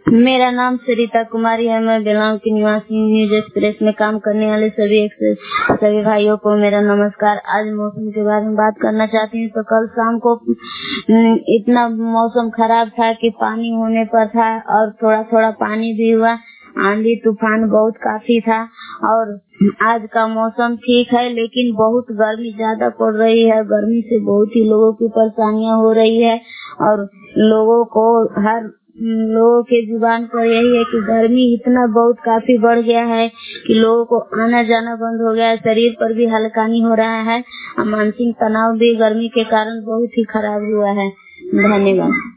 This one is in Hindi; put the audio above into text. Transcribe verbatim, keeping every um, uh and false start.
मेरा नाम सरिता कुमारी है। मैं बेलांग की निवासी। न्यूज एक्सप्रेस में काम करने वाले सभी सभी भाइयों को मेरा नमस्कार। आज मौसम के बारे में बात करना चाहती हूँ। तो कल शाम को इतना मौसम खराब था कि पानी होने पर था और थोड़ा थोड़ा पानी भी हुआ। आंधी तूफान बहुत काफी था और आज का मौसम ठीक है, लेकिन बहुत गर्मी ज्यादा पड़ रही है। गर्मी से बहुत ही लोगों की परेशानियां हो रही है और लोगों को हर लोगों के जुबान पर यही है कि गर्मी इतना बहुत काफी बढ़ गया है कि लोगों को आना जाना बंद हो गया है। शरीर पर भी हल्कानी हो रहा है और मानसिक तनाव भी गर्मी के कारण बहुत ही खराब हुआ है। धन्यवाद।